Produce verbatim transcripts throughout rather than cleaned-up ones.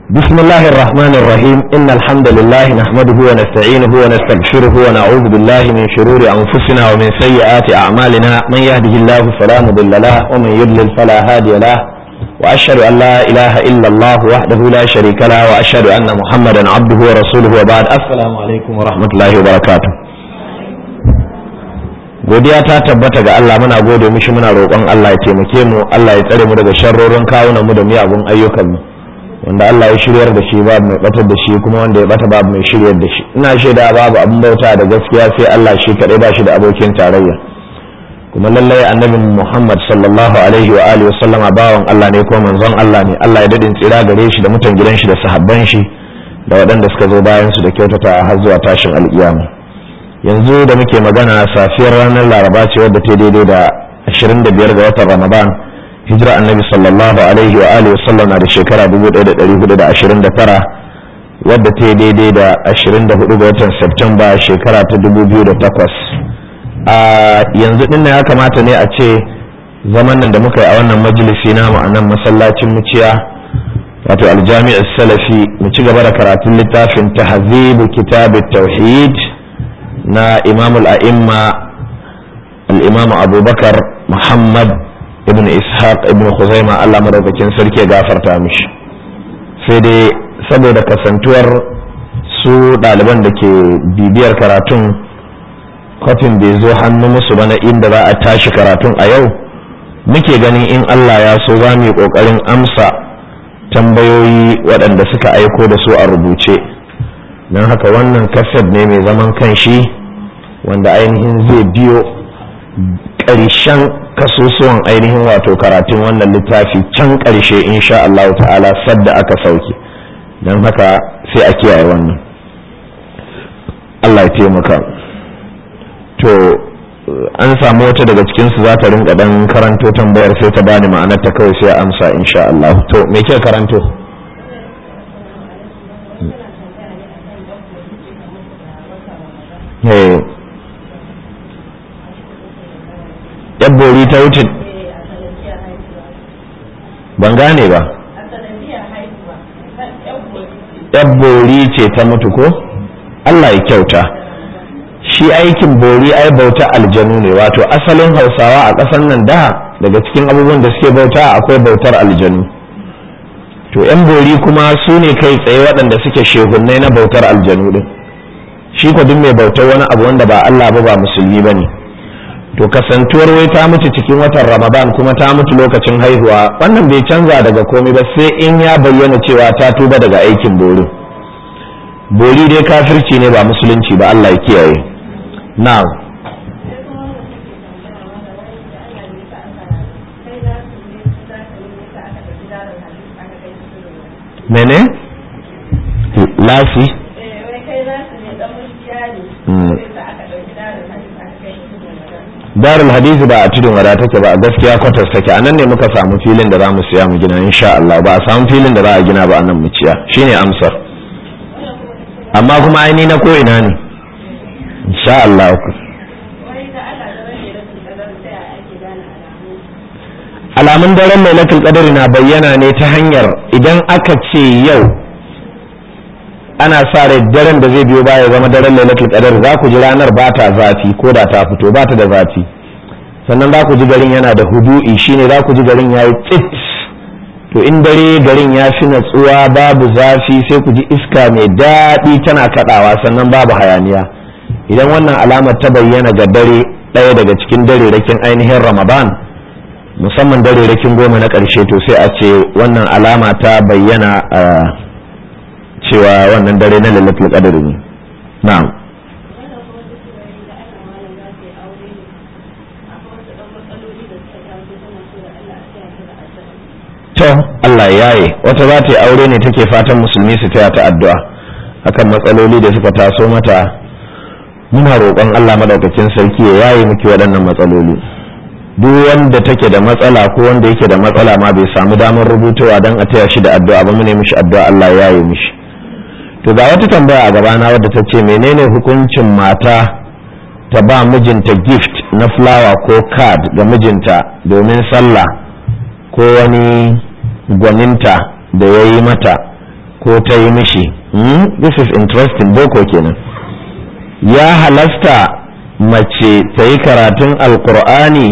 بسم الله الرحمن الرحيم إن الحمد لله نحمده ونستعينه ونستغفره ونعوذ بالله من شرور أنفسنا ومن سيئات أعمالنا من يهده الله فلا مضل له ومن يضلل فلا هادي له وأشهد أن لا إله إلا الله وحده لا شريك له وأشهد أن محمدا عبده ورسوله وبعد السلام عليكم ورحمة الله وبركاته. godiya ta tabbata ga Allah, muna gode mishi, muna roƙon Allah ya taimake mu, Allah ya tsare mu daga sharrorin kawunan mu da miyagun ayyukan mu. Wanda Allah ya shiryar da shi babu mai batar da shi, kuma wanda ya bata babu mai shiryar da shi. Ina shaida babu abin bauta da gaskiya sai Allah shi kadai, ba shi da abokin tarayya. Kuma lallai annabi Muhammad sallallahu alaihi wa alihi wasallama bawan Allah ne, kuma manzon Allah ne. Allah ya dadin tsira gare shi da mutan gidan shi da sahabban shi da waɗanda suka zo bayan su da kyautata har zuwa tashin alƙiyama. Yanzu da muke magana safiyar ranar Laraba ce wadda ta daidai da ashirin da biyar ga watan Ramadan. Hijira annabi sallallahu alaihi wa alihi wasallam na da shekara dubu ɗaya da ɗari hudu da ashirin da tara, wadda ta daidai da ashirin da hudu ga watan Septemba shekara ta dubu biyu da takwas. A yanzu din ya kamata ne a ce zaman nan da muka yi a wannan majalisi namu a nan masallacin muciya wato aljami'ar salafi mu ci gaba da karatun littafin tahzibu kitabit tauhid na imamul a'imma al-imam abubakar muhammad ibn ishaq ibn khuzaima, Allah madaukakin sarki ya gafarta mishi. sai dai saboda kasantuwar su ɗaliban da ke bibiyar karatun kofin bai zo hannu musu ba na inda za a tashi karatun a yau, muke ganin in Allah ya so za mu yi ƙoƙarin amsa tambayoyi waɗanda suka aiko da su a rubuce. don haka wannan kaset ne mai zaman kanshi wanda ainihin zai biyo ƙarshen kasusuwan ainihin wato karatun wannan littafi can ƙarshe insha Allah ta'ala sadda aka sauke. don haka sai a kiyaye wannan. Allah ya taimaka. to an samu wata daga cikinsu za ta rinka dan karanto tambayar sai ta bani ma'anar ta kawai sai a amsa insha Allah. to me ke karanto? eh yabbori ta wuce ban gane ba. yabbori ce ta mutu ko? Allah ya kyauta. shi aikin bori ai bauta aljanu ne, wato asalin Hausawa a ƙasar nan da daga cikin abubuwan da suke bauta akwai bautar aljanu. to yan bori kuma su ne kai tsaye waɗanda suke shehunnai na bautar aljanu din. shi ko duk mai bautar wani abu wanda ba Allah ba ba musulmi bane. to kasantuwar wai ta mutu cikin watan Ramadan kuma ta mutu lokacin haihuwa, wannan bai canza daga komai ba sai in ya bayyana cewa ta tuba daga aikin bori. bori dai kafirci ne ba musulunci ba, Allah ya kiyaye. now mene lafi darul hadisi ba a tudun wada take ba, a gaskiya kwatas take. a nan ne muka samu filin da za mu siya mu gina insha Allah, ba a samu filin da za a gina ba a nan mu ciya, shine amsar. amma kuma aini na ko ina ne insha Allah. alamun daren lailatul qadr na bayyana ne ta hanyar idan aka ce yau ana sa rai daren da zai biyo baya zama daren lailatul qadr, za ku ji ranar ba ta zafi ko da ta fito ba ta da zafi. sannan za ku ji garin yana da hudu'i, shine za ku ji garin yayi tsit. to in dare garin ya fi natsuwa babu zafi, sai ku ji iska mai daɗi tana kaɗawa, sannan babu hayaniya. idan wannan alamar ta bayyana ga dare ɗaya daga cikin dare rakin ainihin Ramadan, musamman dare rakin goma na ƙarshe, to sai a ce wannan alama ta bayyana a cewa wannan dare na lailatul qadr ne. na'am. to Allah yaye wata za ta yi aure ne take fatan musulmi su taya ta addu'a akan matsaloli da suka taso mata. muna roƙon Allah madaukakin sarki ya yaye miki waɗannan matsaloli. duk wanda take da matsala ko wanda yake da matsala ma bai samu damar rubutuwa don a taya shi da addu'a ba, mu ne mishi addu'a Allah ya yaye mishi. to ga wata tambaya a gabana wadda ta ce menene hukuncin mata ta ba mijinta gift na flower ko card ga mijinta domin sallah ko wani gwaninta da ya yi mata ko ta yi mishi. hmm? This is interesting, boko kenan. Ya halasta mace ta yi karatun alkur'ani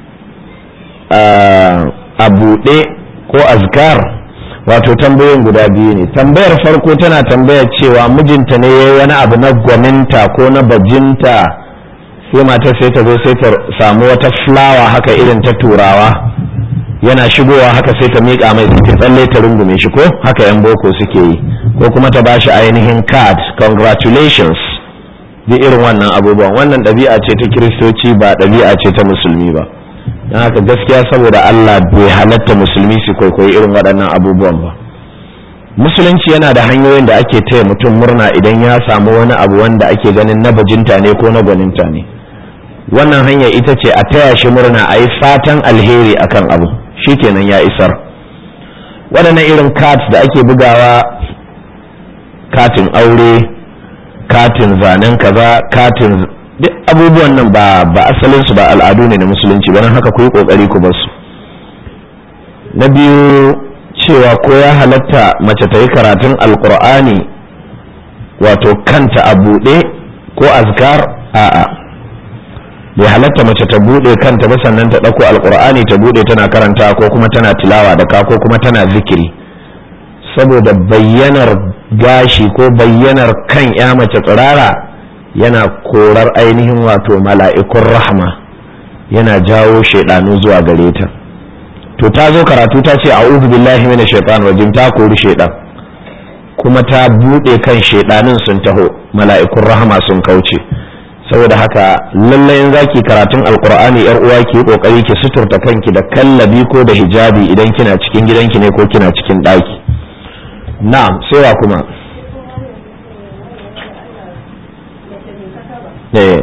a buɗe ko azkar? Wato tambayoyin guda biyu ne. Tambayar farko tana tambayar cewa mijinta ne ya yi wani abu na gwaninta ko na bajinta, sai mata sai ta zo sai ta samu wata fulawa haka irin ta turawa, yana shigowa haka sai ta miƙa mai sai ta tsalle ta rungume shi, ko haka yan boko suke yi, ko kuma ta bashi ainihin card, congratulations, duk irin wannan abubuwan. Wannan ɗabi'a ce ta kiristoci, ba ɗabi'a ce ta musulmi ba. don haka gaskiya saboda Allah bai halatta musulmi su kwaikwayi irin waɗannan abubuwan ba. Musulunci yana da hanyoyin da ake taya mutum murna idan ya samu wani abu wanda ake ganin na bajinta ne ko na gwaninta ne. Wannan hanya ita ce a taya shi murna, a yi fatan alheri akan abu, shikenan ya isar. Waɗannan irin cards da ake bugawa, katin aure, katin zanen kaza, katin duk abubuwan nan ba ba asalin su ba al'adu ne na musulunci ba, don haka ku yi kokari ku bar su. Na biyu, cewa ko ya halatta mace ta yi karatun alkur'ani wato kanta a buɗe ko azkar? A'a, bai halatta mace ta buɗe kanta ba sannan ta ɗauko alkur'ani ta buɗe tana karanta ko kuma tana tilawa da ka ko kuma tana zikiri, saboda bayyanar gashi ko bayyanar kan ya mace tsirara yana korar ainihin wato mala'ikun rahma, yana jawo shaidanu zuwa gare ta. To ta zo karatu ta ce a'udhu billahi minash shaitanir rajim, ta kori shaidan, kuma ta bude kan shaidanin sun taho, mala'ikun rahma sun kauce. Saboda haka lallai in zaki karatun alqur'ani yar uwa ki kokari ki suturta kanki da kallabi ko da hijabi idan kina cikin gidanki ne ko kina cikin daki. Na'am, sai wa kuma eh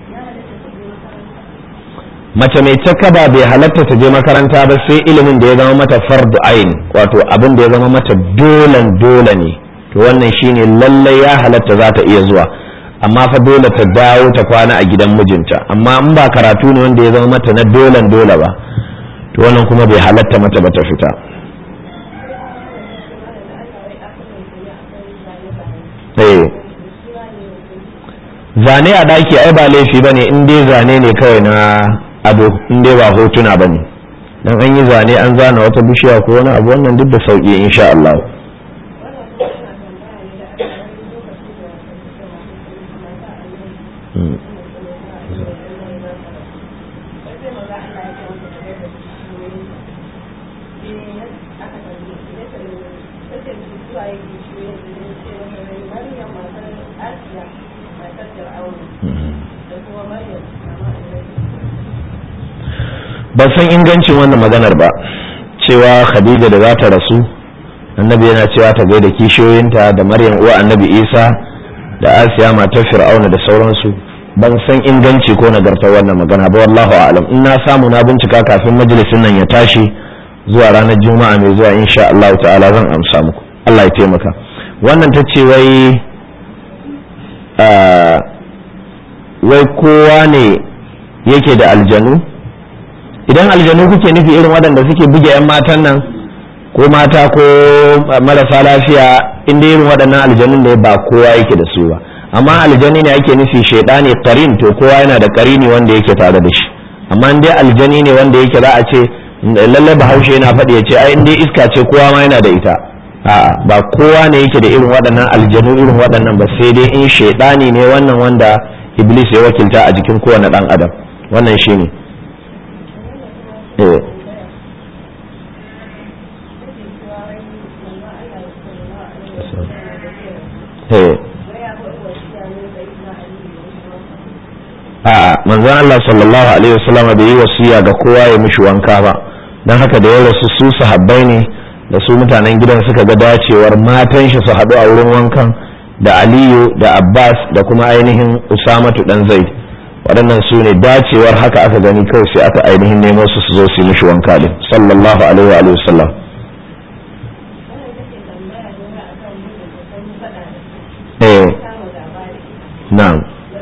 mace mai takaba bai halatta ta je makaranta ba sai ilimin da ya zama mata fardu ain, wato abin da ya zama mata dolan dole ne, to wannan shine lallai ya halatta za ta iya zuwa, amma fa dole ta dawo ta kwana a gidan mijinta. Amma in ba karatu ne wanda ya zama mata na dolan dole ba, to wannan kuma bai halatta mata ba ta fita. eh zane a daki ai ba laifi bane in dai zane ne kawai na ado, in dai ba hotuna bane. dan an yi zane an zana wata bishiya ko wani abu, wannan duk da sauki insha Allah. Ban san ingancin wannan maganar ba, cewa Khadija da za ta rasu annabi yana cewa ta gaida kishiyoyinta da Maryam uwa annabi Isa da Asiya matar Fir'auna da sauransu. Ban san inganci ko nagartar wannan magana ba, wallahu a'lam. In na samu na bincika kafin majalisin nan ya tashi zuwa ranar Juma'a mai zuwa insha Allah ta'ala zan amsa muku. Allah ya taimaka. Wannan ta ce wai wai kowa ne yake da aljanu? Idan aljanu kuke nufi irin waɗanda suke buge 'yan matan nan ko mata ko marasa lafiya, inda irin waɗannan aljanun ne ba kowa yake da su ba. Amma aljani ne ake nufi shaidani qarin, to kowa yana da qarini wanda yake tare da shi. Amma in dai aljani ne wanda yake za a ce lalle Bahaushe yana faɗi ya ce ai in dai iska ce kowa ma yana da ita. A'a, ba kowa ne yake da irin waɗannan aljanu irin waɗannan ba, sai dai in shaidani ne wannan wanda Iblis ya wakilta a jikin kowane ɗan adam. Wannan shine. eh eh a'a manzon Allah sallallahu alaihi wasallam bai yi wasiya ga kowa ya mishi wanka ba, dan haka da ya rasu su sahabbai ne da su mutanen gidan suka ga dacewar matan shi su haɗu a wurin wankan, da Aliyu da Abbas da kuma ainihin Usamatu dan Zaid. Waɗannan su ne dacewar haka aka gani, kawai sai aka ainihin nemo su su zo su yi mishi wanka din sallallahu alaihi wa sallam. eh na'am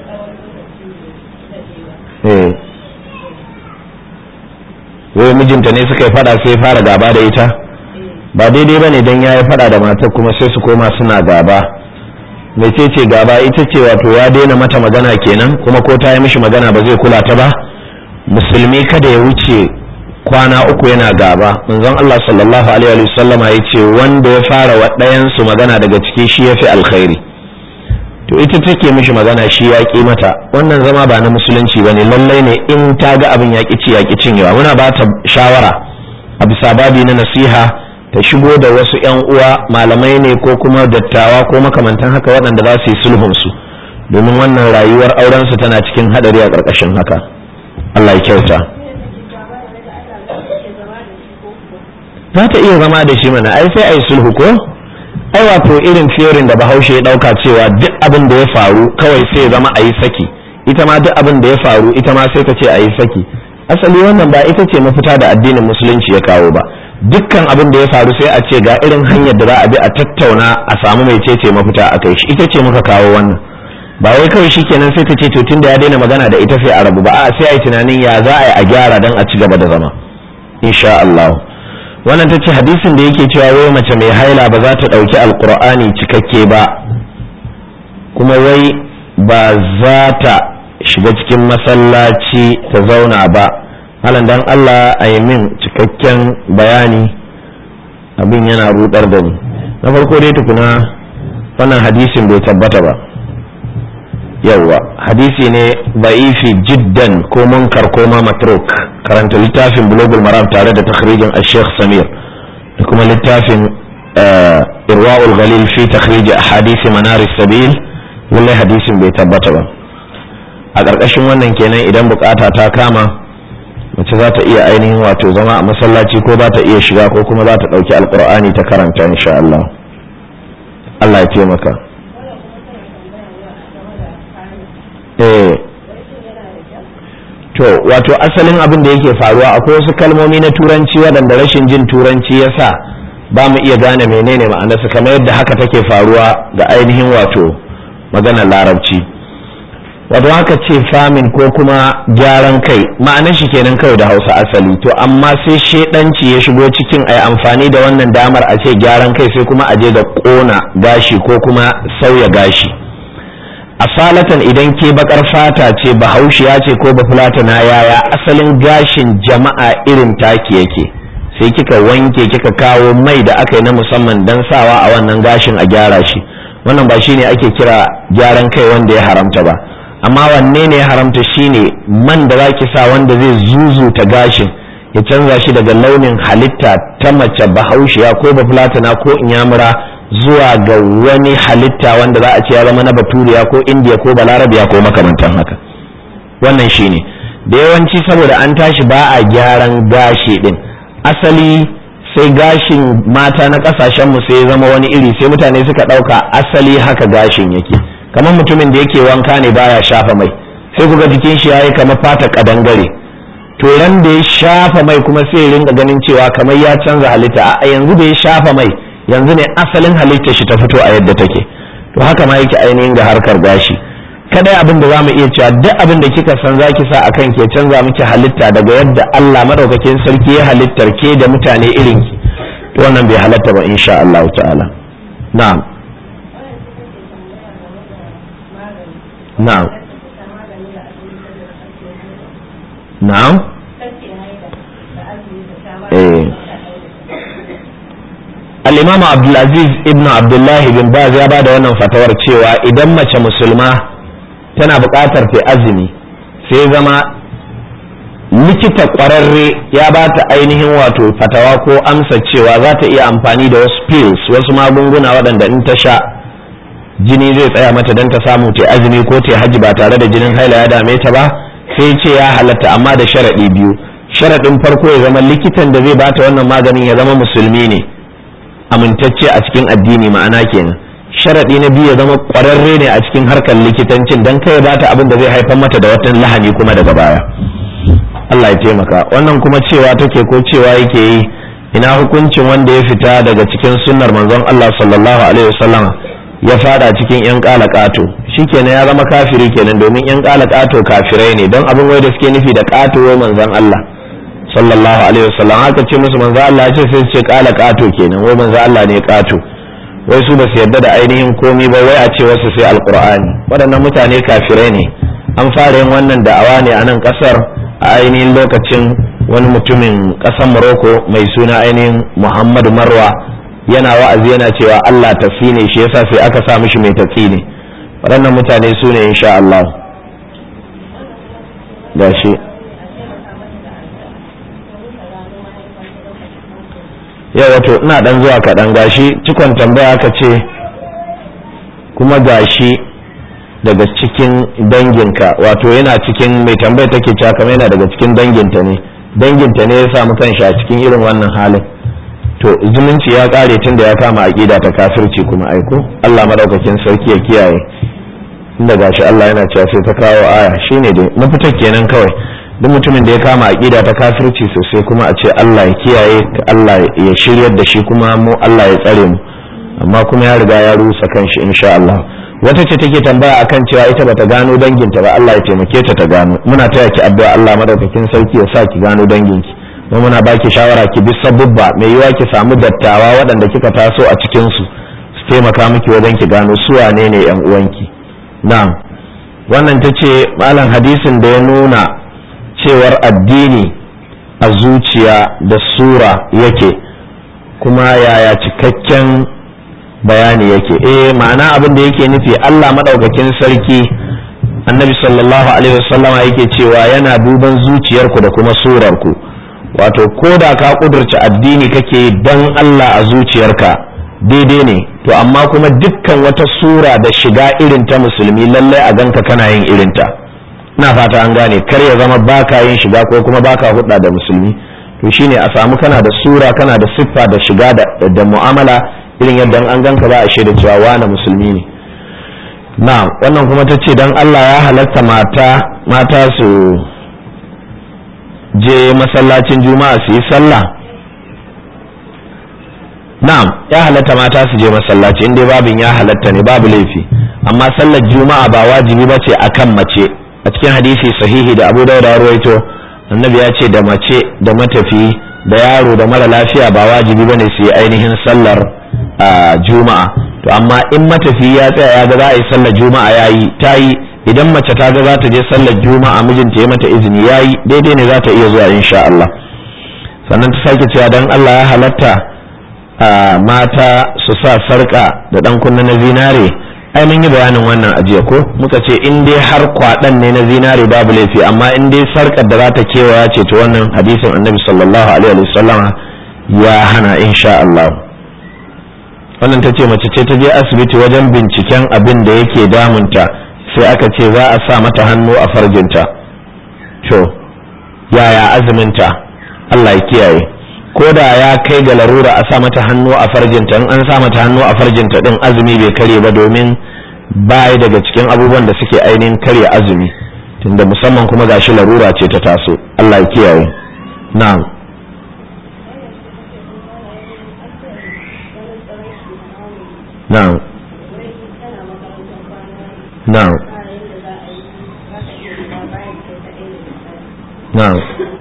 eh wai mijinta ne suka yi fada sai fara gaba da ita. ba daidai bane dan yayi fada da matar kuma sai su koma suna gaba. mecece gaba? ita ce wato ya daina mata magana kenan, kuma ko ta yi mishi magana ba zai kula ta ba. musulmi kada ya wuce kwana uku yana gaba. manzon Allah sallallahu alaihi wa sallama yace wanda ya fara wa ɗayan su magana daga ciki shi yafi alkhairi. to ita take mishi magana shi ya ki mata, wannan zama ba na musulunci bane. lallai ne in ta ga abin ya ki ci ya ki cinyewa, muna ba ta shawara a bisa babi na nasiha ta shigo da wasu ƴan uwa malamai ne ko kuma dattawa ko makamantan haka waɗanda za su yi sulhun su, domin wannan rayuwar auren su tana cikin hadari a ƙarƙashin haka. Allah ya kyauta. za ta iya zama da shi mana, ai sai ai sulhu ko? ai wato irin fiyorin da Bahaushe ya dauka cewa duk abin da ya faru kawai sai ya zama ayi saki, ita ma duk abin da ya faru ita ma sai ta ce ayi saki. asali wannan ba ita ce mafita da addinin musulunci ya kawo ba. dukkan abin da ya faru sai a ce ga irin hanyar da za a bi a tattauna a samu mai cece mafita a kai shi, ita ce muka kawo wannan. ba wai kawai shikenan sai ta ce to tunda ya daina magana da ita sai a rabu ba, a sai a yi tunanin ya za a yi a gyara dan a ci gaba da zama insha Allah. wannan ta ce hadisin da yake cewa wai mace mai haila ba za ta ɗauki alkur'ani cikakke ba, kuma wai ba za ta shiga cikin masallaci ta zauna ba. halan dan Allah a yi min cikakken bayani, abin yana rudar da ni. na farko dai tukuna wannan hadisin bai tabbata ba, yawwa hadisi ne da'ifi jiddan ko munkar ko ma matruk. karanta littafin bulugul maram tare da takhrijin al-sheikh Samir da kuma littafin irwa'ul ghalil fi takhrij ahadith manar as-sabil, wallahi hadisin bai tabbata ba. a ƙarƙashin wannan kenan idan bukata ta kama mace za ta iya ainihin wato zama a masallaci ko za ta iya shiga ko kuma za ta ɗauki alƙur'ani ta karanta insha Allah. Allah ya taimaka. eh to wato asalin abin da yake faruwa akwai wasu kalmomi na turanci waɗanda rashin jin turanci yasa ba mu iya gane menene ma'anarsa, kamar yadda haka take faruwa ga ainihin wato maganar larabci. wato haka ce famin ko kuma gyaran kai ma'anar shi kenan kawai da Hausa asali, to amma sai shedanci ya shigo cikin ai amfani da wannan damar a ce gyaran kai sai kuma a je ga kona gashi ko kuma sauya gashi. asalatan idan ke bakar fata ce bahaushiya ce ko bafulatana, yaya asalin gashin jama'a irin taki yake, sai kika wanke kika kawo mai da aka yi na musamman dan sawa a wannan gashin a gyara shi, wannan ba shine ake kira gyaran kai wanda ya haramta ba. amma wanne ne ya haramta shine man da zaki sa wanda zai zuzuta gashin ya canza shi daga launin halitta ta mace bahaushiya ko bafulatana ko inyamura zuwa ga wani halitta wanda za a ce ya zama na baturiya ko indiya ko balarabiya ko makamantan haka. wannan shine da yawanci saboda an tashi ba a gyaran gashi din asali, sai gashin mata na kasashen mu sai zama wani iri, sai mutane suka dauka asali haka gashin yake, kamar mutumin da yake wanka ne baya shafa mai, sai kuga jikin shi yayi kamar fata kadangare. to ran da ya shafa mai kuma sai ya rinka ganin cewa kamar ya canza halitta. a yanzu da ya shafa mai yanzu ne asalin halittar shi ta fito a yadda take. to haka ma yake ainihin ga harkar gashi. kada abin da zamu iya cewa duk abin da kika san zaki sa akan ke canza miki halitta daga yadda Allah madaukakin sarki ya halittar ke da mutane irin ki, to wannan bai halatta ba insha Allah ta'ala. na'am na'am na'am eh al-imam Abdulaziz ibn Abdullah bin Baz ya bada wannan fatawar cewa idan mace musulma tana buƙatar ta azumi sai zama likita ƙwararre ya bata ainihin wato fatawa ko amsa cewa za ta iya amfani da wasu pills, wasu magunguna waɗanda in ta sha jini zai tsaya mata don ta samu ta azumi ko ta haji ba tare da jinin haila ya dame ta ba, sai ce ya halatta amma da sharaɗi biyu. sharaɗin farko ya zama likitan da zai bata wannan maganin ya zama musulmi ne amintacce a cikin addini, ma'ana kenan. sharaɗi na biyu ya zama ƙwararre ne a cikin harkar likitancin don kai bata abin da zai haifar mata da wata lahani kuma daga baya. Allah ya taimaka. wannan kuma cewa take ko cewa yake yi ina hukuncin wanda ya fita daga cikin sunnar manzon Allah sallallahu alaihi wasallam ya fada cikin yan kalakato, shikenan ya zama kafiri kenan, domin yan kalakato kafirai ne, don abin wai da suke nufi da kato wai manzon Allah sallallahu alaihi wasallam haka ce musu manzo Allah ya ce sai su ce kala kato kenan wai manzo Allah ne kato wai su ba su yarda da ainihin komai ba wai a ce wasu sai alqur'ani waɗannan mutane kafirai ne an fara yin wannan da'awa ne a nan kasar a ainihin lokacin wani mutumin kasar Morocco mai suna ainihin Muhammadu Marwa yana wa'azi yana cewa Allah tafi ne shi yasa sai aka sa mishi mai tatsi ne waɗannan mutane su ne insha Allah gashi yau wato ina dan zuwa kaɗan gashi cikon tambaya aka ce kuma gashi daga cikin danginka wato yana cikin mai tambaya take cewa kamar yana daga cikin danginta ne danginta ne ya samu kanshi a cikin irin wannan halin to zumunci ya kare tun da ya kama aqida ta kafirci kuma aiko Allah madaukakin sarki ya kiyaye inda gashi Allah yana cewa sai ta kawo aya shine dai mafitar kenan kawai duk mutumin da ya kama aqida ta kafirci sosai kuma a ce Allah ya kiyaye Allah ya shiryar da shi kuma mu Allah ya tsare mu amma kuma ya riga ya rusa kanshi insha Allah wata ce take tambaya akan cewa ita bata gano danginta ba Allah ya taimake ta ta gano muna taya ki addu'a Allah madaukakin sarki ya sa ki gano danginki don muna baki shawara ki bi sabubba mai yiwa ki samu dattawa waɗanda kika taso a cikin su su taimaka miki wajen ki gano su wane ne yan uwanki na'am wannan tace malam hadisin da ya nuna cewar addini a zuciya da sura yake kuma yaya cikakken bayani yake eh ma'ana abin da yake nufi Allah madaukakin sarki annabi sallallahu alaihi wasallama yake cewa yana duban zuciyarku da kuma surarku wato koda ka kudurci addini kake dan Allah a zuciyarka daidai ne to amma kuma dukkan wata sura da shiga irin ta musulmi lallai a ganka kana yin irin ta ina fata an gane kar ya zama baka yin shiga ko kuma baka hudda da musulmi to shine a samu kana da sura kana da siffa da shiga da, da mu'amala irin yadda an ganka ba a shaida cewa wani musulmi ne na wannan kuma ta ce don Allah ya halatta mata mata su je masallacin juma'a su yi sallah na'am ya halatta mata su je masallaci inda babin ya halatta ne babu laifi amma sallar juma'a ba wajibi ba ce akan mace a cikin hadisi sahihi da Abu Dawud ya rawaito annabi ya ce da mace da matafi da yaro da mara lafiya ba wajibi bane su yi ainihin sallar juma'a to amma in matafi ya tsaya ya ga za a yi sallar juma'a yayi tayi idan mace ta ga za ta je sallar juma'a mijinta ya mata izini yayi daidai ne za ta iya zuwa insha Allah sannan ta sake cewa dan Allah ya halatta mata su sa sarka da dan kunna na zinare ai mun yi bayanin wannan ajiya ko muka ce in dai har kwadan ne na zinare babu laifi amma in dai sarkar da za ta kewaya ce to wannan hadisin annabi sallallahu alaihi wasallam ya hana insha Allah wannan ta ce mace ce ta je asibiti wajen binciken abin da yake damunta sai aka ce za a sa mata hannu a farjinta to yaya azuminta Allah ya kiyaye ko da ya kai ga larura a sa mata hannu a farjinta in an sa mata hannu a farjinta din azumi bai kare ba domin baya daga cikin abubuwan da suke ainihin karya azumi tunda musamman kuma gashi larura ce ta taso Allah ya kiyaye na'am na'am na'am na'am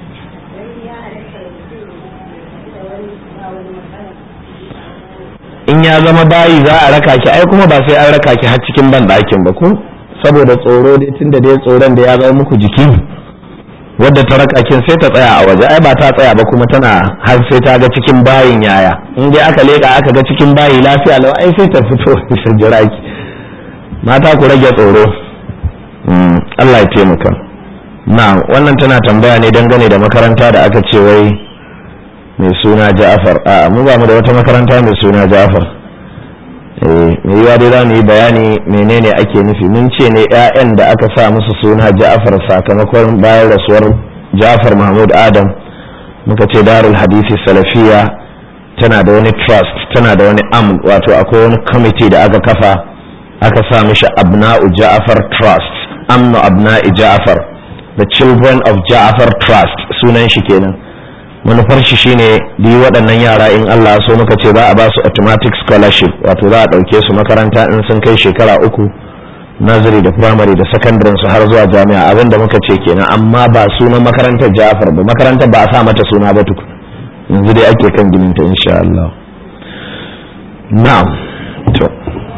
in ya zama bayi za a raka ki ai kuma ba sai an raka ki har cikin ban ɗakin ba ko saboda tsoro dai tunda dai tsoron da ya zama muku jiki wadda ta raka kin sai ta tsaya a waje ai ba ta tsaya ba kuma tana har sai ta ga cikin bayin yaya in dai aka leka aka ga cikin bayi lafiya lau ai sai ta fito ta jira ki mata ku rage tsoro Allah ya taimaka na wannan tana tambaya ne dangane da makaranta da aka ce wai mai suna Ja'far a mu ba mu da wata makaranta mai suna Ja'far eh mai yiwa dai zamu yi bayani menene ake nufi mun ce ne ƴaƴan da aka sa musu suna Ja'far sakamakon bayan rasuwar Ja'far Mahmud Adam muka ce Darul Hadisi Salafiya tana da wani trust tana da wani am wato akwai wani committee da aka kafa aka sa mishi Abna'u Ja'far Trust amnu abna'i Ja'far the Children of Ja'far Trust sunan shi kenan manufar shi shine da yi waɗannan yara in Allah so muka ce za a ba su automatic scholarship wato za a ɗauke su makaranta in sun kai shekara uku nazari da primary da secondary su har zuwa jami'a abin da muka ce kenan, amma ba sunan makarantar Ja'far ba, makarantar ba a sa mata suna ba tukun, yanzu dai ake kan ginin ta insha Allah. Na'am to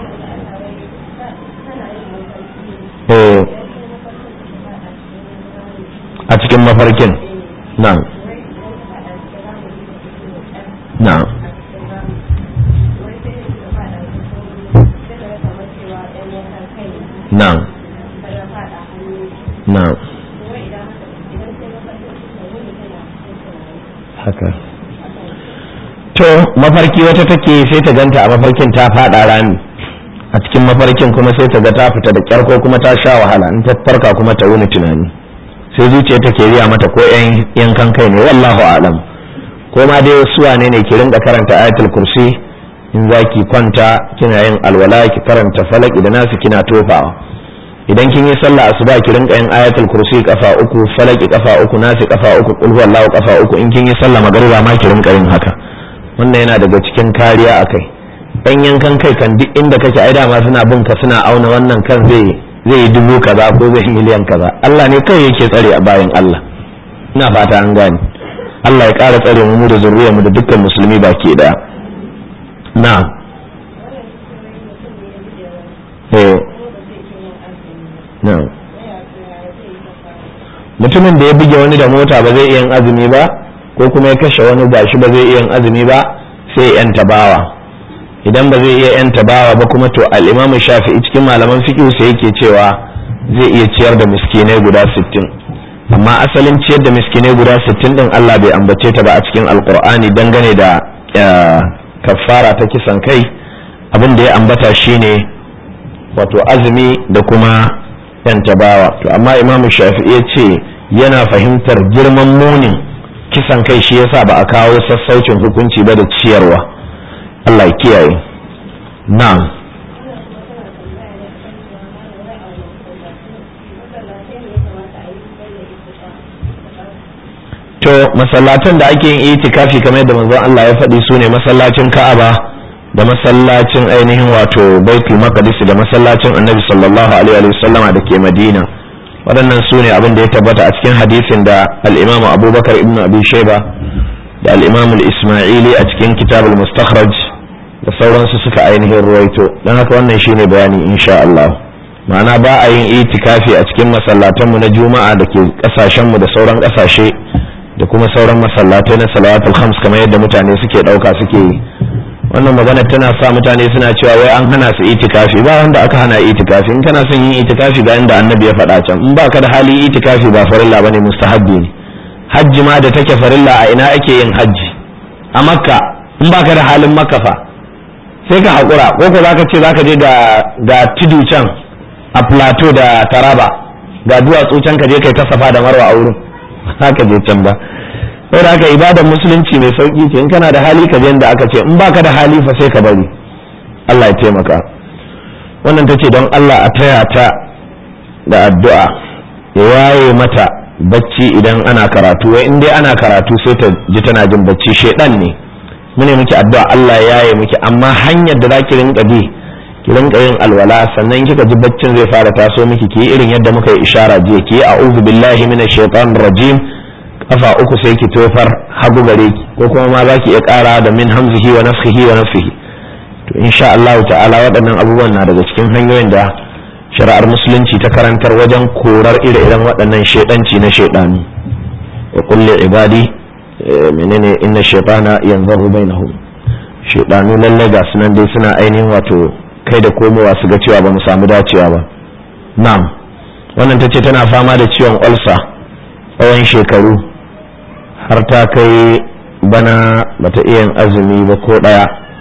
eh a cikin mafarkin na'am na'am na'am na'am haka to mafarki wata take sai ta ganta a mafarkin ta fada rami, a cikin mafarkin kuma sai ta ga ta fita da kyar ko kuma ta sha wahala, in ta farka kuma ta wuni tunani, sai zuciya take riya mata ko yan yankan kai ne, wallahu a'lam. ko ma dai wasu wane ne ki rinka karanta ayatul kursi in zaki kwanta kina yin alwala, ki karanta falaki da nasu kina tofawa. idan kin yi sallah asuba ki rinka yin ayatul kursi kafa uku, falaki kafa uku, nasi kafa uku, qul huwallahu kafa uku. in kin yi sallah magariba ma ki rinka yin haka, wannan yana daga cikin kariya akai. dan yankan kai kan duk inda kake ai dama suna bin ka suna auna wannan kan zai zai yi dubu kaza ko zai miliyan kaza. Allah ne kai yake tsare a bayan Allah, ina fata an gane. Allah ya ƙara tsare mu da zuriyar mu da dukkan musulmi baki daya. na eh na mutumin da ya buge wani da mota ba zai iya yin azumi ba, ko kuma ya kashe wani gashi ba zai iya yin azumi ba, sai ya yanta bawa. idan ba zai iya yanta bawa ba kuma to al-Imam Shafi'i cikin malaman fiqh sai yake cewa zai iya ciyar da miskinai guda sittin, amma asalin ciyar da miskinai guda sittin din Allah bai ambace ta ba a cikin Alqur'ani dangane da kafara ta kisan kai. abin da ya ambata shine wato azumi da kuma yanta bawa. to amma Imam Shafi'i ya ce yana fahimtar girman munin kisan kai, shi yasa ba a kawo sassaucin hukunci ba da ciyarwa. Allah ya kiyaye. na'am to masallatan da ake yin itikafi kamar yadda manzon Allah ya faɗi su ne masallacin Ka'aba da masallacin ainihin wato Baitul Maqdis da masallacin Annabi sallallahu alaihi wasallama da ke Madina. waɗannan su ne abin da ya tabbata a cikin hadisin da al-Imam Abubakar ibn Abi Shayba da al-Imam al-Isma'ili a cikin Kitabul Mustakhraj da sauransu suka ainihin ruwaito. dan haka wannan shine bayani insha Allah. ma'ana ba a yin itikafi a cikin masallatanmu na Juma'a da ke kasashenmu da sauran kasashe da kuma sauran masallatai na salawatul khams kamar yadda mutane suke dauka suke yi. wannan magana tana sa mutane suna cewa wai an hana su itikafi. ba wanda aka hana itikafi. in kana son yin itikafi ga inda annabi ya faɗa can, in baka da hali itikafi ba farilla bane, mustahabbi ne. hajji ma da take farilla a ina ake yin hajji? a Makka. in baka da halin Makka fa sai ka hakura, ko ko zaka ce zaka je ga ga tudu can a plateau da Taraba, ga duwatsu can ka je kai ta Safa da Marwa a wurin, haka je can ba. sai da haka ibadar musulunci mai sauki ce, in kana da hali ka je inda aka ce, in baka da hali fa sai ka bari. Allah ya taimaka. wannan tace don Allah a taya ta da addu'a ya waye mata bacci idan ana karatu. wai in dai ana karatu sai ta ji tana jin bacci, shedan ne. mune miki addu'a Allah ya yaye miki, amma hanyar da zaki rinka bi ki rinka yin alwala, sannan kika ji baccin zai fara taso miki, ki irin yadda muka yi ishara jiya, ki a'udhu billahi minash shaitanir rajim kafa uku sai ki tofar hagu gare ki, ko kuma ma zaki iya ƙara da min hamzihi wa nafthihi wa nafthihi. to insha Allah ta'ala waɗannan abubuwan na daga cikin hanyoyin da shari'ar musulunci ta karantar wajen korar ire-iren waɗannan shaidanci na shaidanu. wa kulli ibadi menene inna shaytana yanzahu bainahum. shaidanu lalle ga sunan dai suna ainihin wato kai da komowa su ga cewa ba mu samu dacewa ba. na'am wannan tace tana fama da ciwon ulcer tsawon shekaru, har ta kai bana bata iya yin azumi ba ko daya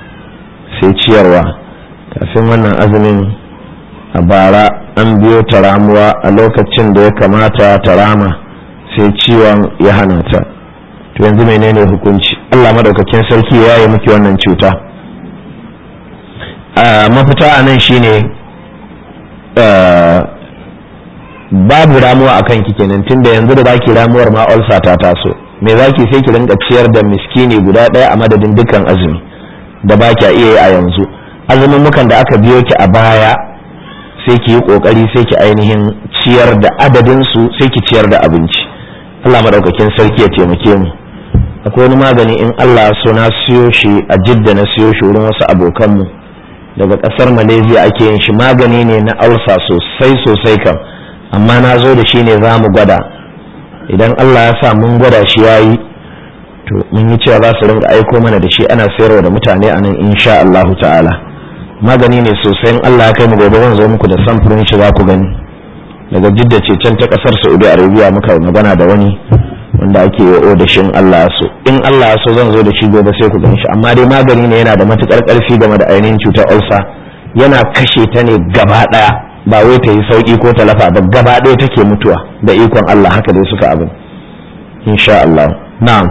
sai ciyarwa. kafin wannan azumin a bara an biyo ta ramuwa a lokacin da ya kamata ta rama, sai ciwon ya hana ta. to yanzu menene hukunci? Allah madaukakin sarki ya yi miki wannan cuta. a mafita anan shine babu ramuwa akan ki kenan, tunda yanzu da zaki ramuwar ma ulcer ta taso. me zaki sai ki rinka ciyar da miskini guda daya a madadin dukkan azumi da baki iya yi a yanzu. azumin mukan da aka biyo ki a baya sai ki yi kokari sai ki ainihin ciyar da adadin su sai ki ciyar da abinci. Allah madaukakin sarki ya taimake mu. Akwai wani magani in Allah so na siyo shi a Jidda, na siyo shi wurin wasu abokan mu daga kasar Malaysia ake yin shi, magani ne na ulcer sosai sosai kam, amma na zo da shi ne za mu gwada. Idan Allah ya sa mun gwada shi yayi to mun yi cewa za su ringa aiko mana da shi ana sayarwa da mutane a nan insha Allah ta'ala. Magani ne sosai, in Allah ya kai mu gobe zan zo muku da samfurin shi za ku gani. Daga Jidda ce can ta kasar Saudi Arabia muka magana da wani wanda ake yi da shi in Allah ya so. In Allah ya so zan zo da shi gobe sai ku gani shi, amma dai magani ne yana da matukar karfi game da ainihin cutar ulcer, yana kashe ta ne gaba daya, ba wai ta yi sauki ko ta lafa ba, gaba daya take mutuwa da ikon Allah. Haka dai suka abin insha Allah. Na'am.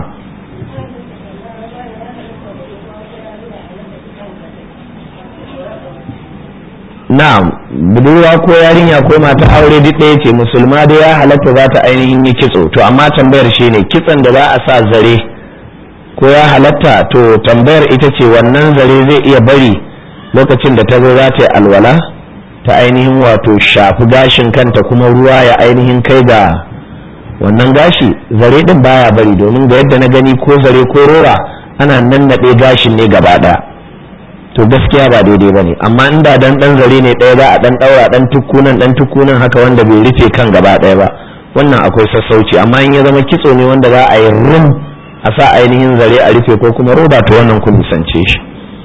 Na'am, budurwa ko yarinya ko mata aure duk ɗaya ce, musulma da ya halatta za ta ainihin yi kitso. To amma tambayar shi ne kitson da za a sa zare ko ya halatta? To tambayar ita ce wannan zare zai iya bari lokacin da ta zo za ta yi alwala ta ainihin wato shafi gashin kanta kuma ruwa ya ainihin kai ga wannan gashi? Zare din baya bari, domin ga yadda na gani ko zare ko rora ana nannaɗe gashin ne gaba ɗaya. To gaskiya ba daidai bane, amma inda dan dan zare ne ɗaya za a dan daura dan tukkunan dan tukkunan haka wanda bai rufe kan gaba ɗaya ba, wannan akwai sassauci. Amma in ya zama kitso ne wanda za a yi rum a sa ainihin zare a rufe ko kuma roba, to wannan kun nisance shi.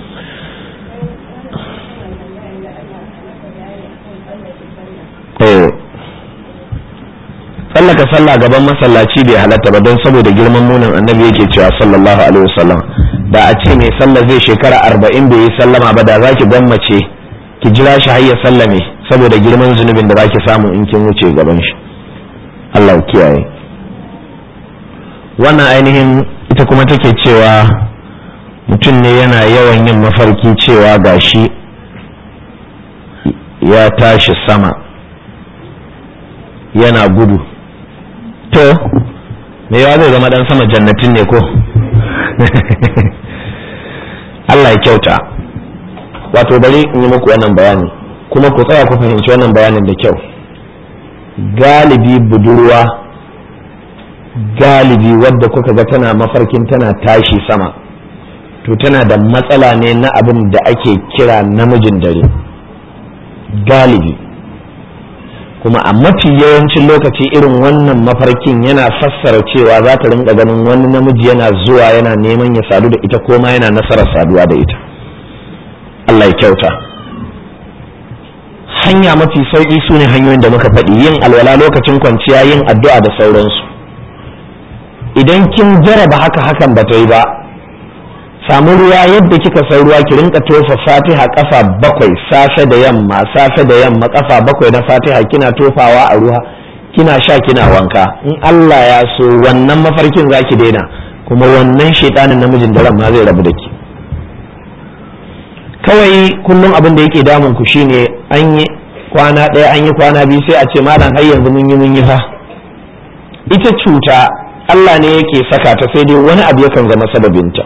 eh sallaka sallah gaban masallaci bai halatta ba, don saboda girman munin annabi yake cewa sallallahu alaihi wasallam, da a ce mai sallah zai shekara arba'in bai yi sallama ba, da za ki gwammace ki jira shi har ya sallame saboda girman zunubin da za ki samu in kin wuce gaban shi. Allah ya kiyaye. Wannan ainihin ita kuma take cewa mutum ne yana yawan yin mafarki cewa gashi ya tashi sama yana gudu. To me yawa zai zama dan sama jannatin ne ko? Allah ya kyauta. Wato bari in yi muku wannan bayani kuma ku tsaya ku fahimci wannan bayanin da kyau. Galibi budurwa, galibi wadda kuka ga tana mafarkin tana tashi sama, to tana da matsala ne na abin da ake kira namijin dare galibi. Kuma a mafi yawancin lokaci irin wannan mafarkin yana fassara cewa za ta rinka ganin wani namiji yana zuwa yana neman ya sadu da ita ko ma yana nasarar saduwa da ita. Allah ya kyauta. Hanya mafi sauki su ne hanyoyin da muka faɗi: yin alwala lokacin kwanciya, yin addu'a da sauransu. Idan kin jaraba haka hakan ba ta yi ba, samu ruwa yadda kika san ruwa, ki rinka tofa Fatiha kafa bakwai safe da yamma, safe da yamma kafa bakwai na Fatiha kina tofawa a ruwa, kina sha kina wanka. In Allah ya so wannan mafarkin zaki daina, kuma wannan shaytanin namijin daren ma zai rabu da ki. Kawai kullum abin da yake damun ku shine an yi kwana ɗaya an yi kwana biyu sai a ce malam har yanzu mun yi mun yi fa. Ita cuta Allah ne yake saka ta, sai dai wani abu yakan zama sababinta.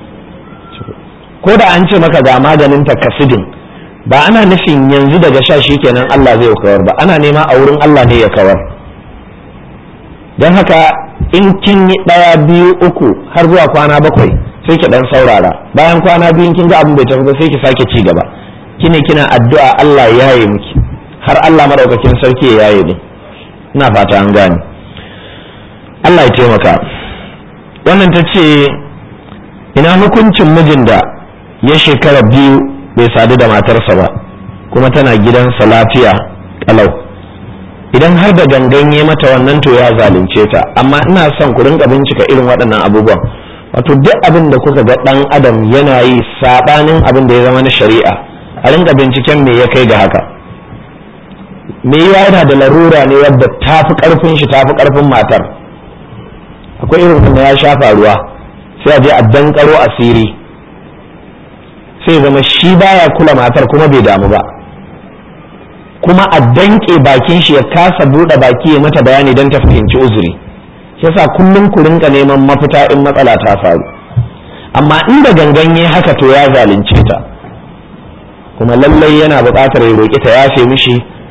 Ko da an ce maka ga maganinta kasidin, ba ana nufin yanzu daga sha shi kenan Allah zai kawar ba, ana nema a wurin Allah ne ya kawar. Don haka in kin yi ɗaya biyu uku har zuwa kwana bakwai sai ki dan saurara, bayan kwana biyu kin ga abin bai tafi ba sai ki sake ci gaba, kine kina addu'a Allah ya yaye miki har Allah madaukakin sarki ya yaye ni. Ina fata an gane. Allah ya taimaka. Wannan ta ce ina hukuncin mijin da ya shekara biyu bai sadu da matarsa ba kuma tana gidansa lafiya kalau. Idan har da ganganye mata wannan to ya zalunce ta, amma ina son ku rinka bincika irin waɗannan abubuwan. Wato duk abin da kuka ga ɗan adam yana yi saɓanin abin da ya zama na shari'a, a rinka binciken me ya kai ga haka. Me yana da larura ne wadda tafi ƙarfin shi tafi ƙarfin matar. Akwai irin wanda ya shafa ruwa sai a je a dankaro asiri, sai zama shi baya kula matar kuma bai damu ba, kuma a danke bakin shi ya kasa buɗe baki ya mata bayani don ta fahimci uzuri. Yasa kullum ku rinka neman mafita in matsala ta faru. Amma inda ganganye haka to ya zalunce ta, kuma lallai yana buƙatar ya roƙi ta yafe mishi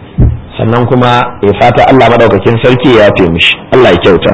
sannan kuma ya fata Allah madaukakin sarki ya yafe mishi. Allah ya kyauta.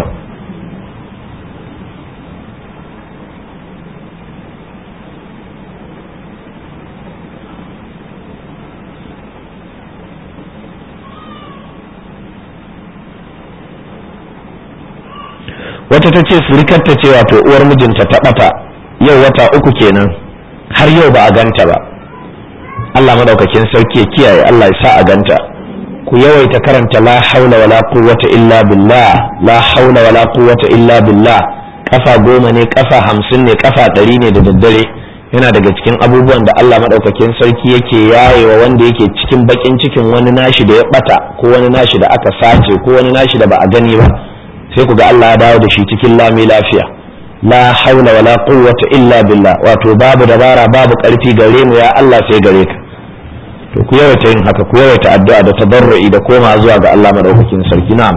wata ta ce surikarta ce wato uwar mijinta ta ɓata yau wata uku kenan har yau ba a ganta ba. Allah madaukakin sarki ya kiyaye, Allah ya sa a ganta. ku yawaita karanta la haula wala quwwata illa billah, la haula wala quwwata illa billah, kafa goma ne, kafa hamsin ne, kafa ɗari ne da daddare. yana daga cikin abubuwan da Allah madaukakin sarki yake yayewa wanda yake cikin bakin cikin wani nashi da ya bata ko wani nashi da aka sace ko wani nashi da ba a gani ba, sai ku ga Allah ya dawo da shi cikin lami lafiya. la haula wala quwwata illa billah, wato babu dabara babu karfi gare mu ya Allah sai gare ka. to ku yawaita yin haka, ku yawaita addu'a da tabarru'i da koma zuwa ga Allah madaukakin sarki. na'am.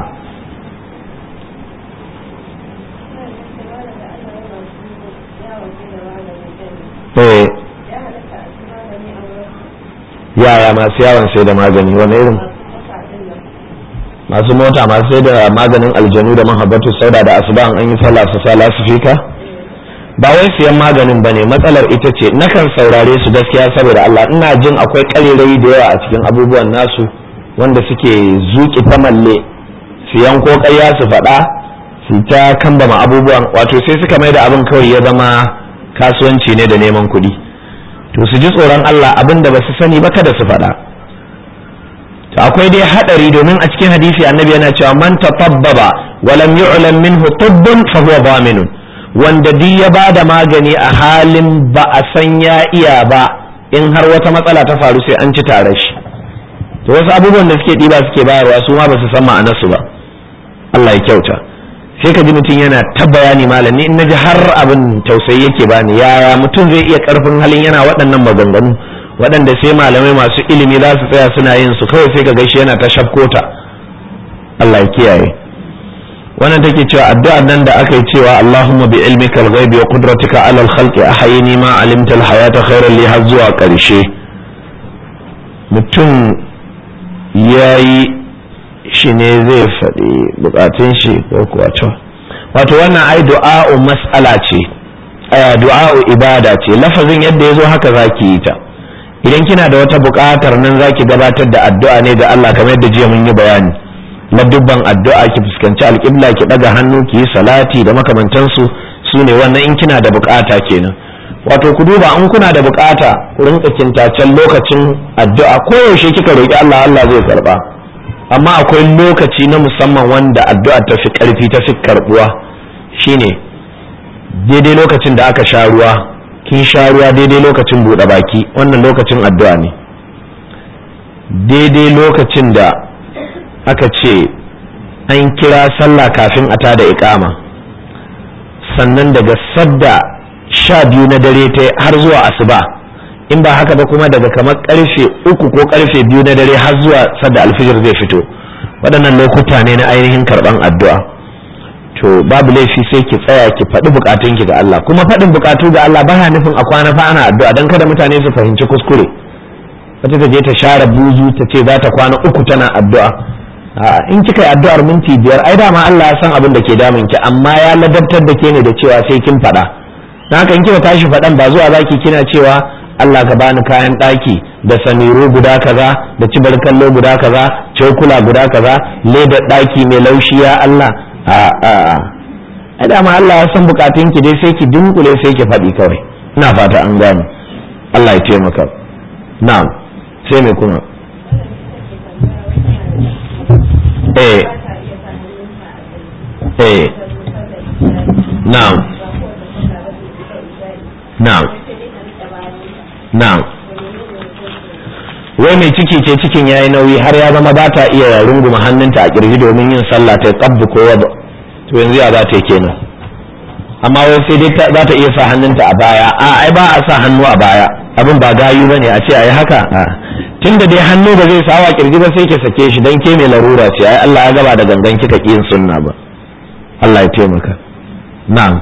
eh yaya masu yawon sai da magani wani irin? masu mota masu sai da maganin aljanu da mahabbatu sauda da asuba an yi sallah su sa lasifika. ba wai siyan maganin ba ne, matsalar ita ce nakan saurare su gaskiya saboda Allah ina jin akwai ƙarirai da yawa a cikin abubuwan nasu wanda suke zuƙi ta malle siyan ko ƙarya su faɗa su ta kambama abubuwan, wato sai suka mai da abin kawai ya zama kasuwanci ne da neman kuɗi. to su ji tsoron Allah abinda ba su sani ba kada su faɗa. to akwai dai hadari domin a cikin hadisi annabi yana cewa man tatabbaba wa lam yu'lam minhu tibbun fa huwa dhaminun, wanda duk ya bada magani a halin ba a san ya iya ba, in har wata matsala ta faru sai an ci tare shi. to wasu abubuwan da suke ɗiba suke bayarwa su ma ba su san ma'anarsu ba. Allah ya kyauta. sai ka ji mutum yana ta bayani malami in naji har abin tausayi yake bani, yaya mutum zai iya karfin halin yana waɗannan maganganu waɗanda sai malamai masu ilimi za su tsaya suna yin su, kawai sai ka gaishe yana ta shafkota. Allah ya kiyaye. wannan take cewa addu'ar nan da aka yi cewa Allahumma bi ilmikal ghaibi wa qudratika ala al-khalqi ahyini ma alimta al-hayata khairan li har zuwa ƙarshe, mutum yayi shi ne zai faɗi bukatun shi ko kuwa to wato wannan ai du'a'u mas'ala ce, du'a'u ibada ce, lafazin yadda yazo haka zaki yi ta. idan kina da wata buƙatar nan zaki gabatar da addu'a ne ga Allah kamar yadda jiya mun yi bayani. ladubban addu'a ki fuskanci alƙibla, ki daga hannu, ki yi salati da makamantansu, sune wannan in kina da buƙata kenan. wato ku duba in kuna da buƙata ku rinka kintacen lokacin addu'a, koyaushe kika roki Allah Allah zai karba. amma akwai lokaci na musamman wanda addu'a ta fi ƙarfi ta fi karbuwa, shine daidai lokacin da aka sha ruwa, kin sha ruwa daidai lokacin buɗe baki, wannan lokacin addu'a ne. daidai lokacin da aka ce an kira sallah kafin a tada iqama, sannan daga sadda sha biyu na dare ta har zuwa asuba, in ba haka ba kuma daga kamar karfe uku ko karfe biyu na dare har zuwa sadda alfijir zai fito, waɗannan lokuta ne na ainihin karɓan addu'a. to babu laifi sai ki tsaya ki faɗi buƙatunki ga Allah. kuma faɗin buƙatu ga Allah baya nufin a kwana fa ana addu'a, don kada mutane su fahimci kuskure. wata ta je ta share buzu ta ce za ta kwana uku tana addu'a. in kika yi addu'ar minti biyar ai dama Allah ya san abin da ke damun ki, amma ya ladabtar da ke ne da cewa sai kin faɗa. don haka in kika tashi faɗan ba zuwa zaki kina cewa Allah ka bani kayan ɗaki da samiro guda kaza da cibar kallo guda kaza, cokula guda kaza, leda ɗaki mai laushi ya Allah. a a a dama Allah ya san bukatun ki dai sai ki dunkule sai ki faɗi kawai. ina fata an gane. Allah ya taimaka. na'am. sai me kuma? eh eh na'am na'am na'am wai mai ciki ce cikin yayi nauyi har ya zama ba ta iya runguma hannunta a kirji domin yin sallah ta qabbu ko wada, to yanzu ya za ta yi kenan? amma wai sai dai za ta iya sa hannunta a baya. a ai ba a sa hannu a baya, abin ba gayu bane a ce ayi haka. a tunda dai hannu ba zai sawa kirji ba sai ke sake shi, dan ke mai larura ce. ai Allah ya gaba da gangan kika yin sunna ba. Allah ya taimaka. na'am.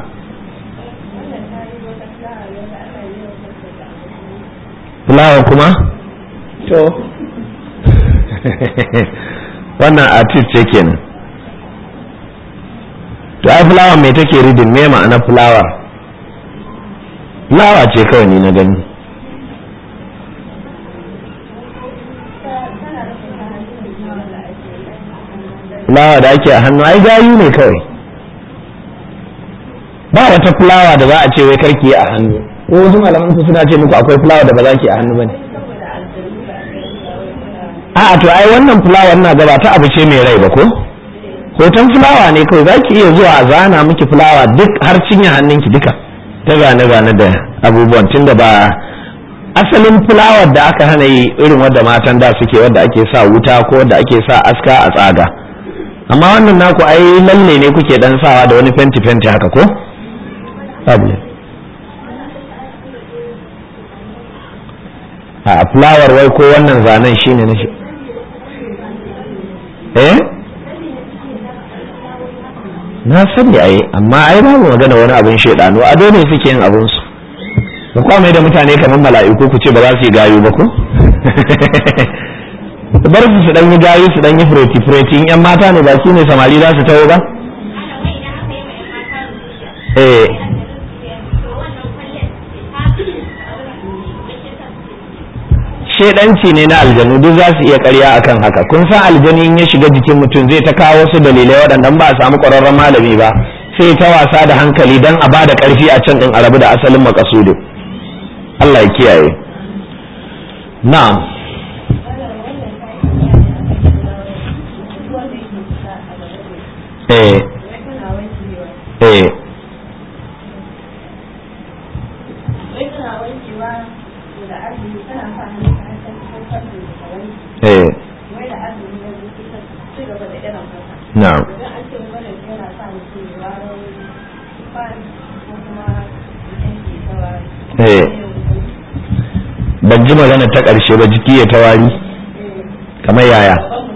fulawa kuma to wannan artist ce kenan. To ai fulawa mai take reading, me ma'ana fulawa? Fulawa ce kawai ni na gani. Fulawa da ake a hannu ai gayu ne kawai, ba wata fulawa da za a ce wai karki a hannu. Ko wasu malaman ku suna ce muku akwai fulawa da ba za ki a hannu bane? A'a to ai wannan fulawa ina gaba ta abu ce mai rai ba ko? Hoton fulawa ne kawai, za ki iya zuwa a zana miki fulawa duk har cinye hannunki duka ta zane zane da abubuwan, tunda ba asalin fulawar da aka hana yi irin wadda matan da suke, wadda ake sa wuta ko wadda ake sa aska a tsaga. Amma wannan naku ai lalle ne kuke dan sawa da wani fenti fenti haka ko? Babu. A fulawar wai ko wannan zanen shine na shi. Eh? Na sani ai, amma ai babu magana wani abin shedano, ado ne suke yin abin su. Ba kwa mai da mutane kamar mala'iku ku ce ba za su yi gayu ba ko? Bar su su dan yi gayu, su dan yi fureti fureti, in yan mata ne ba su ne samari za su tawo ba? Eh. Shedanci ne na aljanu, duk za su iya ƙarya akan haka. Kun san aljani in ya shiga jikin mutum zai ta kawo wasu dalilai waɗanda ba a samu ƙwararren malami ba, sai ta wasa da hankali don a ba da ƙarfi a can ɗin a rabu da asalin makasudin. Allah ya kiyaye. Na'am. Eh. Eh. Eh. Na'am. Eh. Ban ji magana ta ƙarshe ba, jiki ya tawari kamar yaya?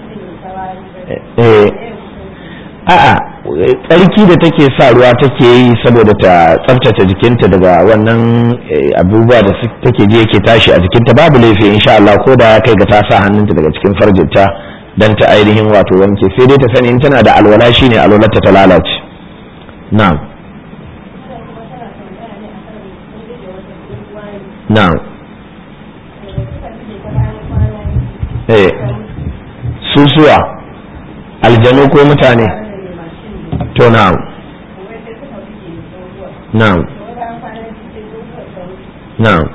Eh. A'a, tsarki da take sa ruwa take yi saboda ta tsaftace jikinta daga wannan abubuwa da take ji yake tashi a jikinta, babu laifi insha Allah, ko da kai ga ta sa hannunta daga cikin farjinta dan ta ainihin wato wanke, sai dai ta sani in tana da alwala shine alwalarta ta lalace. Na'am. Na'am. Eh. Susuwa aljanu ko mutane? To na'am. Na'am. Na'am.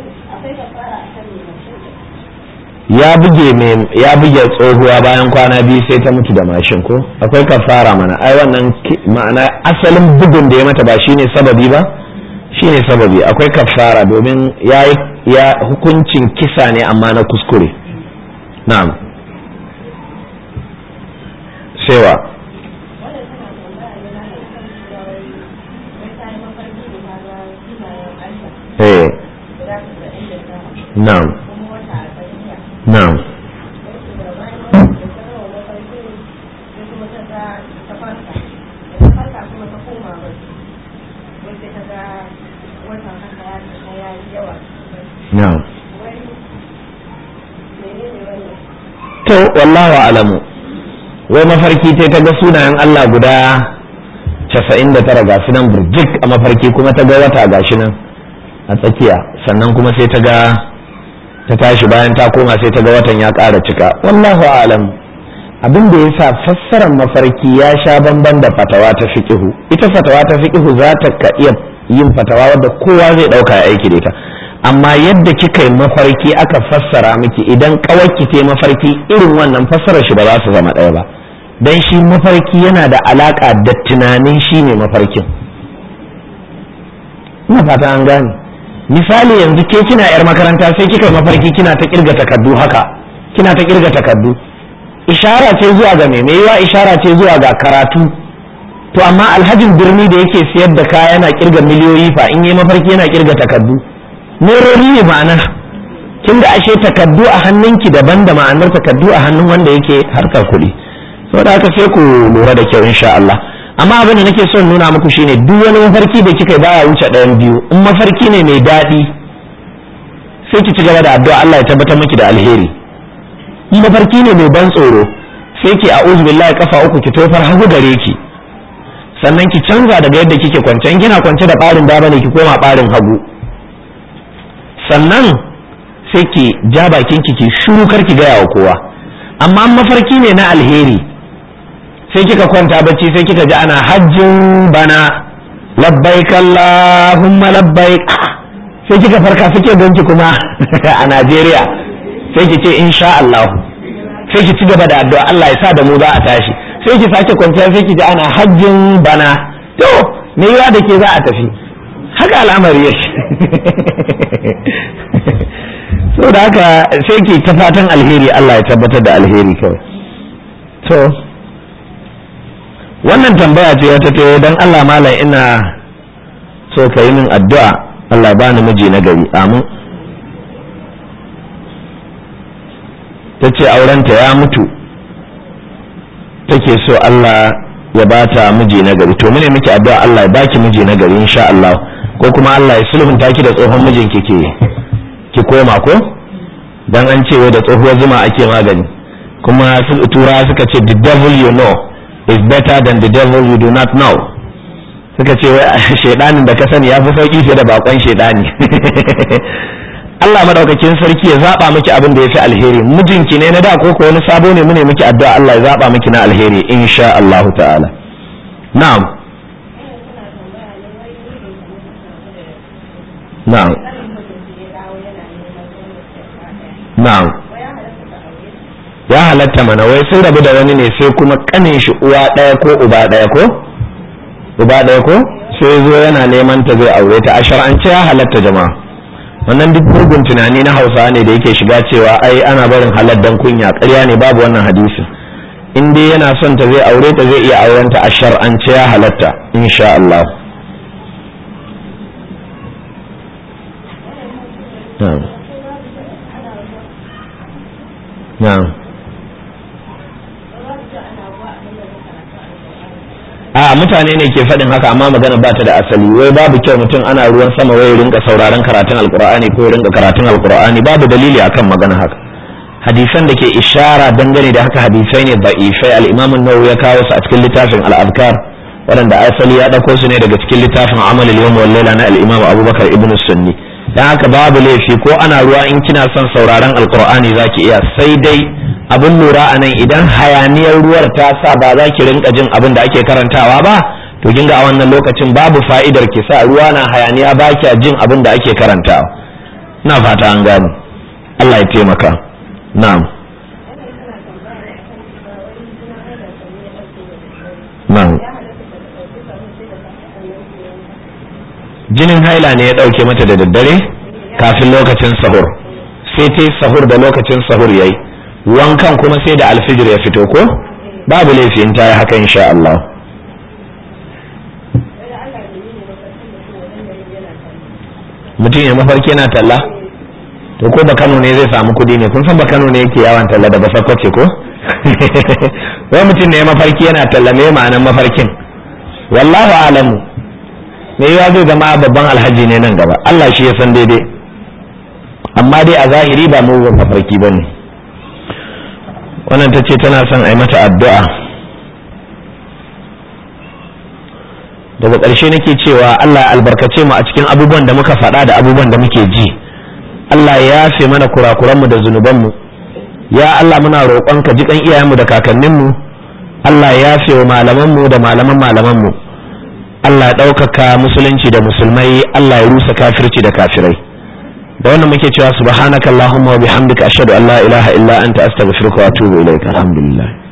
Ya buge me ya buge tsohuwa bayan kwana biyu sai ta mutu da mashin ko? Akwai kafara mana. Ai wannan ma'ana asalin bugun da ya mata ba shine sababi ba? Shine sababi. Akwai kafara domin ya ya hukuncin kisa ne amma na kuskure. Na'am. Sewa. Eh. Na'am. Na'am. Na'am. To wallahu alamu. Wai mafarki ta ga sunayen Allah guda casa'in da tara ga sunan burjik a mafarki, kuma ta ga wata gashi nan a tsakiya, sannan kuma sai ta ga ta tashi bayan ta koma sai ta ga watan ya ƙara cika. Wallahu alam. Abin da yasa fassarar mafarki ya sha bamban da fatawa ta fiqhu. Ita fatawa ta fiqhu za ta ka iya yin fatawa wadda kowa zai dauka ya aiki da ita, amma yadda kika yi mafarki aka fassara miki, idan kawaki ta mafarki irin wannan fassarar shi ba za su zama ɗaya ba, dan shi mafarki yana da alaka da tunanin shi ne mafarkin. Ina fata an gane. Misali yanzu ke kina yar makaranta sai kika yi mafarki kina ta kirga takardu haka, kina ta kirga takardu, ishara ce zuwa ga me me yawa ishara ce zuwa ga karatu. To amma alhajin birni da yake siyar da kaya yana kirga miliyoyi fa, in yi mafarki yana kirga takardu, nerori ne ma'anar. Tunda ashe takardu a hannunki daban da ma'anar takardu a hannun wanda yake harkar kuɗi. Saboda haka sai ku lura da kyau insha Allah. Amma abin da nake son nuna muku shine duk wani mafarki da kika baya wuce ɗayan biyu. In mafarki ne mai daɗi sai ki ci gaba da addu'a Allah ya tabbatar miki da alheri. In mafarki ne mai ban tsoro sai ki a'udhu billahi kafa uku ki tofar hagu gare ki, sannan ki canza daga yadda kike kwance, in kina kwance da ɓarin dama ne ki koma ɓarin hagu, sannan sai ki ja bakin ki ki shiru kar ki gaya wa kowa. Amma mafarki ne na alheri, sai kika kwanta bacci sai kika ji ana hajjin bana labbaik Allahumma labbaik, sai kika farka suke ganki kuma a Najeriya, sai ki ce insha Allah, sai ki ci gaba da addu'a Allah ya sa da mu za a tashi, sai ki sake kwanciya sai ki ji ana hajjin bana, to me yiwa da ke za a tafi, haka al'amari yake. So da haka sai ki ta fatan alheri, Allah ya tabbatar da alheri kawai. To wannan tambaya ce wata ta dan Allah malam ina so ka yi min addu'a Allah bani miji na gari, amin. Ta ce aurenta ya mutu, take so Allah ya bata miji na gari, to mune miki addu'a Allah ya baki miji na gari insha Allah, ko kuma Allah ya sulhunta ki da tsohon mijinki ke ki koma ko, dan an ce da tsohuwar zuma ake magani, kuma tura suka ce the devil you know is better than the devil you do not know, suka ce shedanin da ka sani ya fi sauki fiye da bakon shedani. Allah madaukakin sarki ya zaba miki abin da yafi alheri, mijinki ne na da ko ko wani sabo ne, mune miki addu'a Allah ya zaba miki na alheri insha Allah ta'ala. Na'am na'am na'am ya halatta mana, wai sun rabu da wani ne sai kuma kanin shi uwa daya ko uba daya ko uba daya ko sai zo yana neman ta zai aure ta, a shar'ance ya halatta jama'a. Wannan duk gurgun tunani na Hausawa ne da yake shiga cewa ai ana barin halal dan kunya, ƙarya ne, babu wannan hadisin. In dai yana son ta zai aure ta zai iya auren ta, a shar'ance ya halatta insha Allah. Na'am na'am a mutane ne ke faɗin haka, amma magana ba ta da asali, wai babu kyau mutum ana ruwan sama wai rinka sauraron karatun alkur'ani ko rinka karatun alkur'ani, babu dalili akan magana haka. Hadisan da ke ishara dangane da haka hadisai ne da'ifai, al-Imam an-Nawawi ya kawo su a cikin littafin al-Adhkar, waɗanda asali ya ɗauko su ne daga cikin littafin Amal al-Yawm wal Layla na al-Imam Abubakar ibn Sunni. Dan haka babu laifi ko ana ruwa in kina son sauraron alkur'ani zaki iya, sai dai abin lura a nan idan hayaniyar ruwar ta sa ba za ki rinka jin abin da ake karantawa ba, to kin ga a wannan lokacin babu fa'idar ki sa ruwa na hayaniya ba ki jin abin da ake karantawa. Na fata an gane, Allah ya taimaka. Na'am na'am jinin haila ne ya dauke mata da daddare kafin lokacin sahur, sai ta yi sahur da lokacin sahur yayi, wankan kuma sai da alfijir ya fito ko, babu laifi in ta yi haka insha Allah. Mutum ya mafarki yana talla, to ko ba Kano ne zai samu kudi ne, kun san ba Kano ne yake yawan talla da ba sakwace ko. Wai mutum ne ya mafarki yana talla, me ma'anar mafarkin? Wallahu alamu, me ya zai zama babban alhaji ne nan gaba, Allah shi ya san daidai, amma dai a zahiri ba mu mafarki bane. Wannan ta ce tana son a yi mata addu'a. Daga ƙarshe nake cewa Allah ya albarkace mu a cikin abubuwan da muka faɗa da abubuwan da muke ji, Allah ya yafe mana kurakuranmu da zunubanmu, ya Allah muna roƙonka jikan iyayenmu da kakanninmu, Allah ya yafe wa malamanmu da malaman malamanmu, Allah ya ɗaukaka musulunci da musulmai, Allah ya rusa kafirci da kafirai. Da wannan muke cewa subhanakallahumma wa bihamdika ashhadu an la ilaha illa anta astaghfiruka wa atubu ilaik. Alhamdulillah.